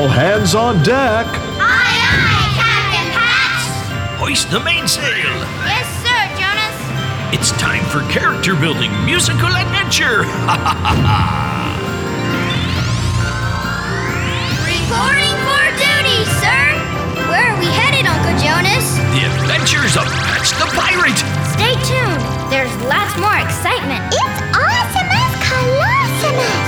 All hands on deck. Aye, aye, Captain Patch. Hoist the mainsail. Yes, sir, Jonas. It's time for character building musical adventure. Reporting for duty, sir. Where are we headed, Uncle Jonas? The Adventures of Patch the Pirate. Stay tuned. There's lots more excitement. It's Awesomus Colossimus.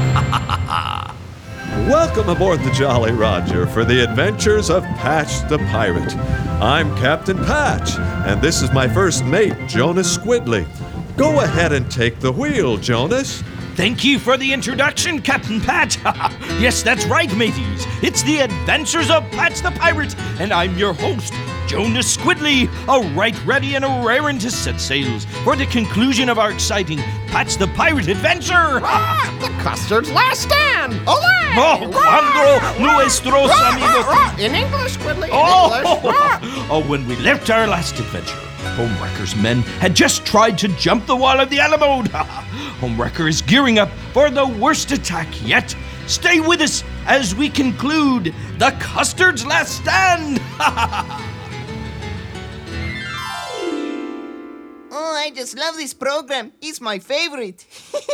Welcome aboard the Jolly Roger for the Adventures of Patch the Pirate. I'm Captain Patch, and this is my first mate, Jonas Squidly. Go ahead and take the wheel, Jonas. Thank you for the introduction, Captain Patch. Yes, that's right, mateys. It's the Adventures of Patch the Pirate, and I'm your host, Jonas Squidly, right ready and raring to set sails for the conclusion of our exciting Patch the Pirate adventure. The custard's last stand! Olé! Oh, cuando nuestros amigos... In English, Squidly, in English. When we left our last adventure, Homewrecker's men had just tried to jump the wall of the Alamo. Homewrecker is gearing up for the worst attack yet. Stay with us as we conclude the Custard's Last Stand. Oh, I just love this program. It's my favorite.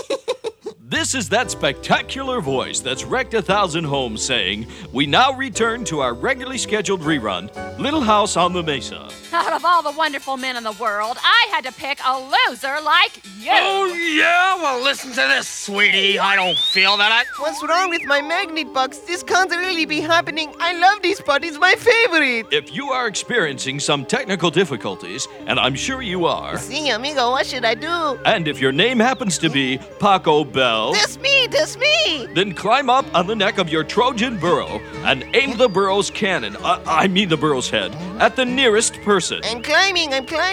This is that spectacular voice that's wrecked 1,000 homes saying, we now return to our regularly scheduled rerun, Little House on the Mesa. Out of all the wonderful men in the world, I had to pick a loser like you. Oh, yeah? Well, listen to this, sweetie. I don't feel that. What's wrong with my magnet box? This can't really be happening. I love this part. It's my favorite. If you are experiencing some technical difficulties, and I'm sure you are, See, amigo, what should I do? and if your name happens to be Paco Bell, That's me. then climb up on the neck of your Trojan burro and aim the burro's cannon, the burro's head, at the nearest person. I'm climbing.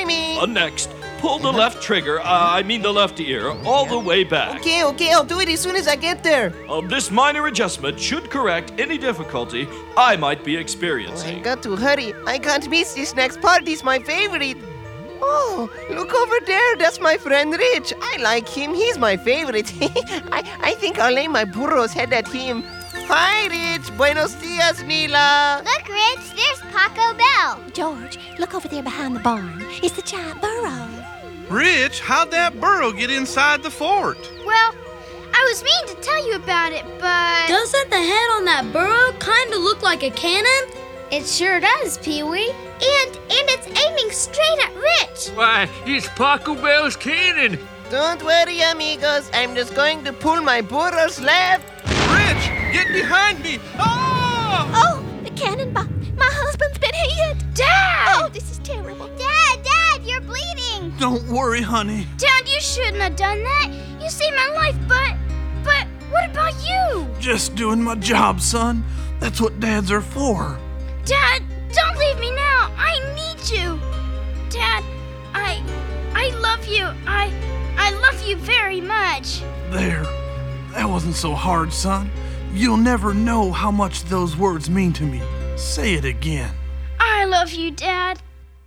Next, pull the left trigger, the left ear, all the way back. Okay, I'll do it as soon as I get there. This minor adjustment should correct any difficulty I might be I experiencing. got to hurry. I can't miss this next part. It's my favorite. Oh, look over there. That's my friend Rich. I like him. He's my favorite. I think I'll lay my burro's head at him. Hi, Rich. Buenos dias, Nila. Look, Rich, there's Paco Bell. George, look over there behind the barn. It's the giant burrow. Rich, how'd that burrow get inside the fort? Well, I was meaning to tell you about it, but... Doesn't the head on that burrow kind of look like a cannon? It sure does, Pee-wee. And it's aiming straight at Rich. Why, it's Paco Bell's cannon. Don't worry, amigos. I'm just going to pull my burro's left. Rich, get behind me! Ah! Oh, the cannonball. My husband's been hit. Dad! Oh, this is terrible. Dad, you're bleeding. Don't worry, honey. Dad, you shouldn't have done that. You saved my life, but what about you? Just doing my job, son. That's what dads are for. Dad, don't leave me now. I need you. Dad, I love you. I love you very much. There. That wasn't so hard, son. You'll never know how much those words mean to me. Say it again. I love you, Dad.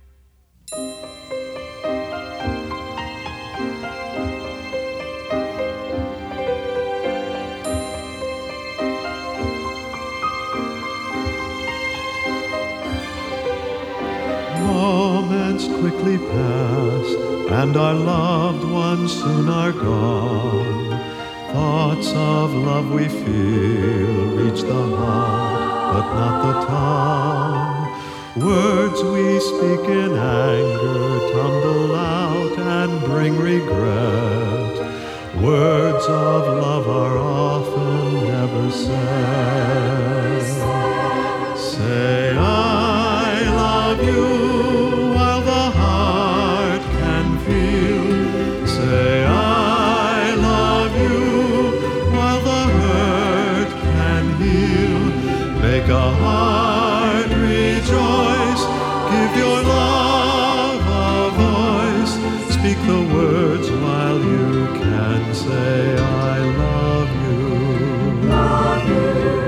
Moments quickly pass, and our loved ones soon are gone. Thoughts of love we feel reach the heart, but not the tongue. Words we speak in anger tumble out and bring regret. Words of love are often never said. Say I love you while the heart can feel. Say I love you while the hurt can heal. Make a heart rejoice. Give your love a voice. Speak the words while you can. Say I love you. Love you.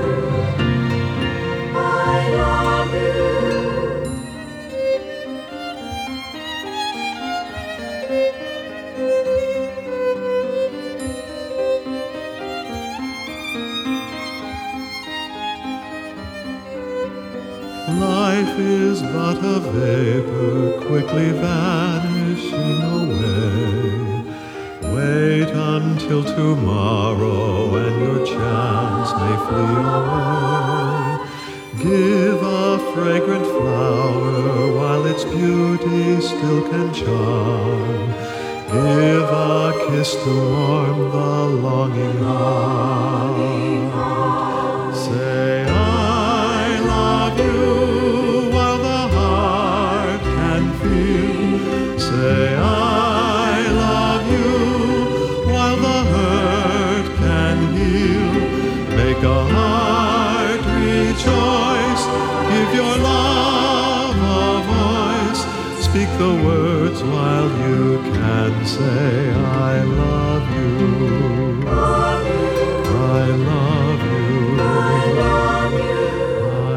I love you. Life is but a vapor quickly vanishing away. Wait until tomorrow and your chance may flee away. Give a fragrant flower while its beauty still can charm. Give a kiss to warm the longing heart. Say, I love you while the heart can feel. Say, I love you while the hurt can heal. Make a heart rejoice. Give your love a voice. Speak the words while you can say, I love you. I love you. I love you. I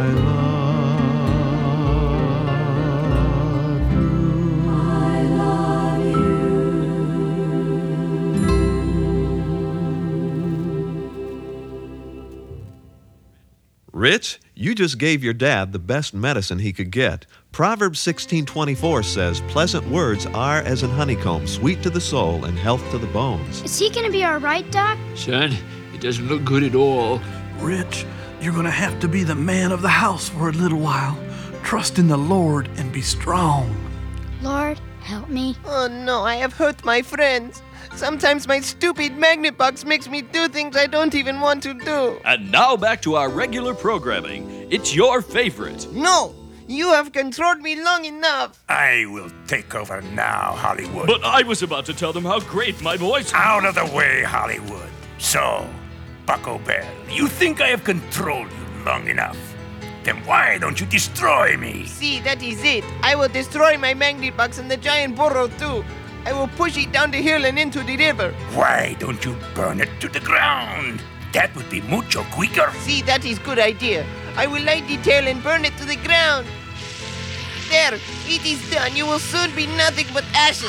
love you. I love you. Rich, you just gave your dad the best medicine he could get. Proverbs 16:24 says, pleasant words are as an honeycomb, sweet to the soul and health to the bones. Is he gonna be all right, Doc? Son, it doesn't look good at all. Rich, you're gonna have to be the man of the house for a little while. Trust in the Lord and be strong. Lord, help me. Oh no, I have hurt my friends. Sometimes my stupid magnet box makes me do things I don't even want to do. And now back to our regular programming. It's your favorite. No! You have controlled me long enough. I will take over now, Hollywood. But I was about to tell them how great my voice is. Out of the way, Hollywood. So, Bucko Bell, you think I have controlled you long enough? Then why don't you destroy me? See, that is it. I will destroy my magnet box and the giant burrow too. I will push it down the hill and into the river. Why don't you burn it to the ground? That would be mucho quicker. See, that is good idea. I will light the tail and burn it to the ground. There, it is done. You will soon be nothing but ashes.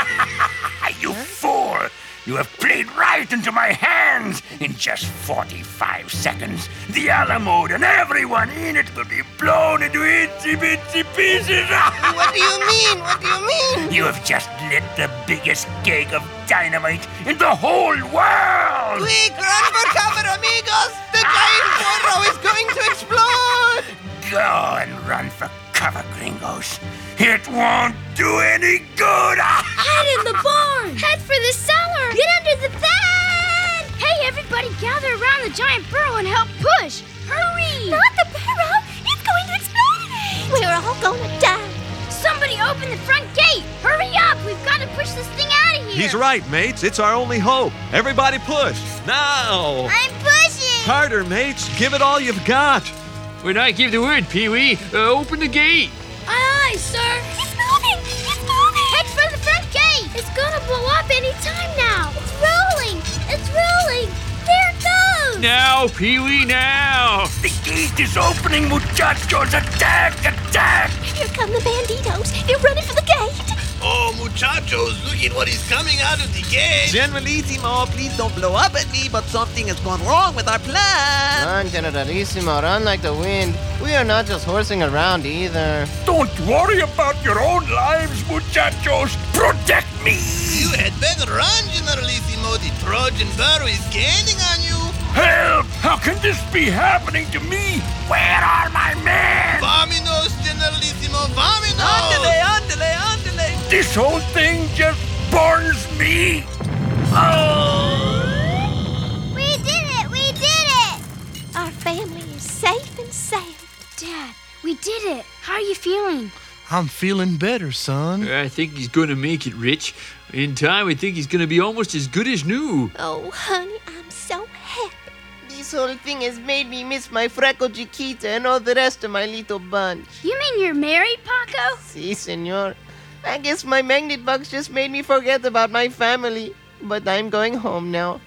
You fool! You have played right into my hands. In just 45 seconds, the Alamo and everyone in it will be blown into itsy-bitsy pieces. What do you mean? What do you mean? You have just lit the biggest cake of dynamite in the whole world. Quick, run for cover, amigos! The giant burrow is going to explode! Go and run for cover, gringos. It won't do any good. Head in the barn! Head for the cellar! Get under the bed! Hey, everybody gather around the giant burrow and help push! Hurry! Not the burrow! It's going to explode! We're all gonna die! Somebody open the front gate! Hurry up! We've got to push this thing out of here! He's right, mates. It's our only hope. Everybody push. Now! I'm pushing! Harder, mates. Give it all you've got. When I give the word, Pee-wee, open the gate. Aye, aye, sir. It's moving! It's moving! Head for the front gate! It's gonna blow up any time now. It's rolling! It's rolling! There it goes! Now, Pee-wee, now. The gate is opening, muchachos. Attack! Attack! Here come the banditos. They're running for the gate. Oh, muchachos, look at what is coming out of the gate. Generalissimo, please don't blow up at me, but something has gone wrong with our plan. Run, Generalissimo, run like the wind. We are not just horsing around either. Don't worry about your own lives, muchachos. Protect me. You had better run, Generalissimo. The Trojan burrow is gaining on you. Help! How can this be happening to me? Where are my men? Vámonos, Generalissimo, vámonos! Andale, andale, andale! This whole thing just burns me. Oh! We did it! We did it! Our family is safe and sound. Dad, we did it! How are you feeling? I'm feeling better, son. I think he's gonna make it, Rich. In time, I think he's gonna be almost as good as new. Oh, honey, I'm so happy. This whole thing has made me miss my Freckle Chiquita and all the rest of my little bunch. You mean you're married, Paco? Si, senor. I guess my magnet box just made me forget about my family. But I'm going home now.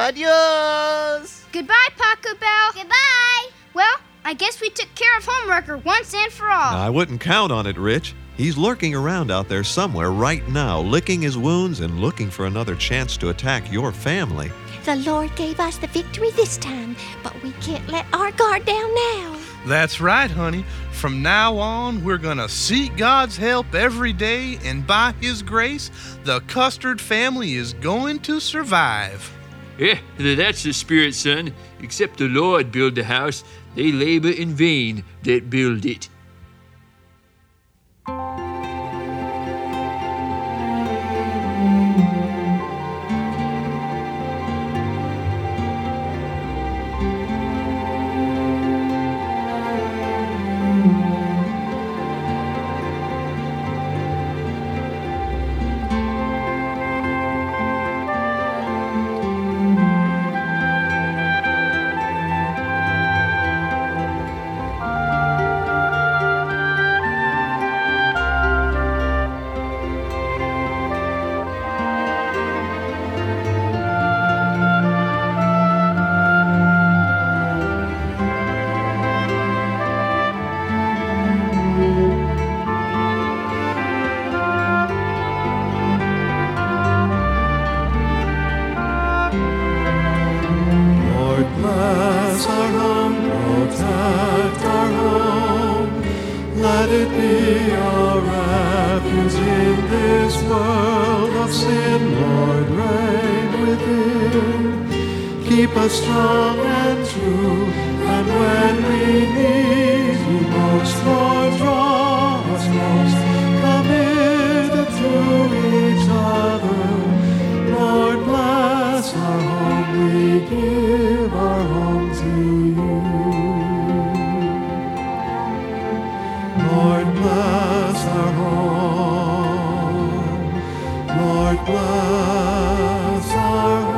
Adios! Goodbye, Paco Bell. Goodbye. Well, I guess we took care of Homewrecker once and for all. I wouldn't count on it, Rich. He's lurking around out there somewhere right now, licking his wounds and looking for another chance to attack your family. The Lord gave us the victory this time, but we can't let our guard down now. That's right, honey. From now on, we're gonna seek God's help every day, and by His grace, the Custard family is going to survive. Yeah, that's the spirit, son. Except the Lord build the house, they labor in vain that build it. Keep us strong and true, and when we need you most, Lord, draw us most, committed to each other. Lord, bless our home, we give our home to you. Lord, bless our home. Lord, bless our home.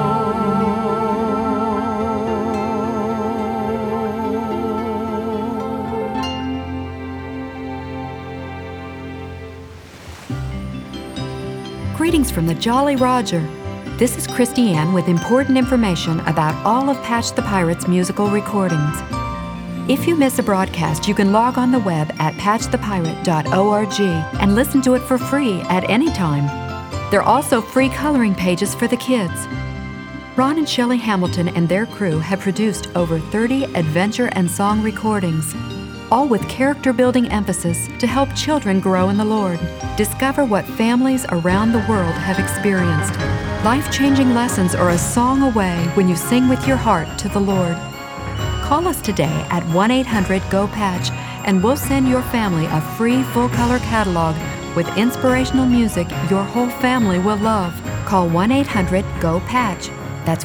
Greetings from the Jolly Roger. This is Christy Ann with important information about all of Patch the Pirate's musical recordings. If you miss a broadcast, you can log on the web at patchthepirate.org and listen to it for free at any time. There are also free coloring pages for the kids. Ron and Shelley Hamilton and their crew have produced over 30 adventure and song recordings, all with character-building emphasis to help children grow in the Lord. Discover what families around the world have experienced. Life-changing lessons are a song away when you sing with your heart to the Lord. Call us today at 1-800-GO-PATCH and we'll send your family a free full-color catalog with inspirational music your whole family will love. Call 1-800-GO-PATCH. That's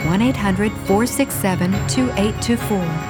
1-800-467-2824.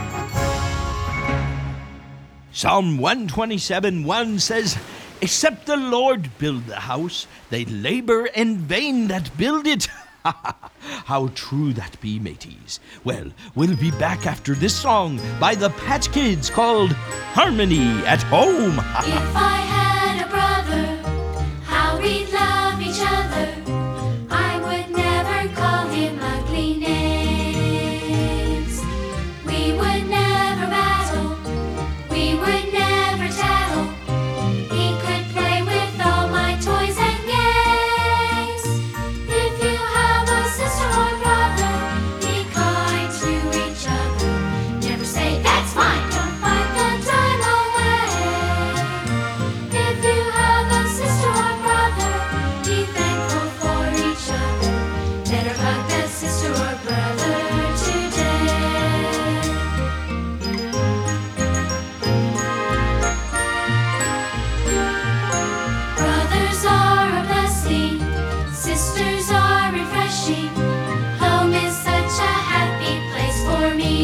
Psalm 127:1 says, "Except the Lord build the house, they labor in vain that build it." How true that be, mateys. Well, we'll be back after this song by the Patch Kids called Harmony at Home. If I had a brother, how we'd love each other. I would never call him ugly names. We would never battle. We would never tattle. He could play with all my toys and games. If you have a sister or brother, be kind to each other. Never say, "That's mine." Don't fight the time away. If you have a sister or brother, be thankful for each other. Better hug that sister or brother today. Brothers are a blessing, sisters are refreshing. Home is such a happy place for me.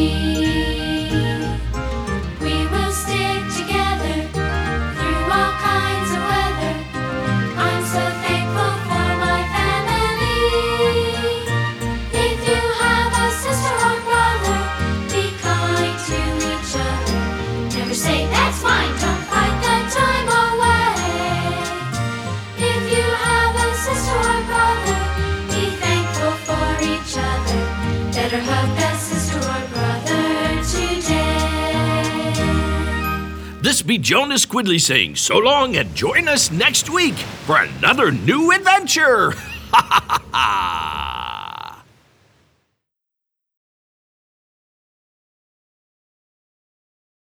We will stick together through all kinds of weather. I'm so thankful for my family. If you have a sister or brother, be kind to each other. Never say, "That's mine." Don't fight the time away. If you have a sister or brother, be thankful for each other. Better hug that sister or brother today. This be Jonas Squidly saying so long and join us next week for another new adventure. Ha ha ha ha!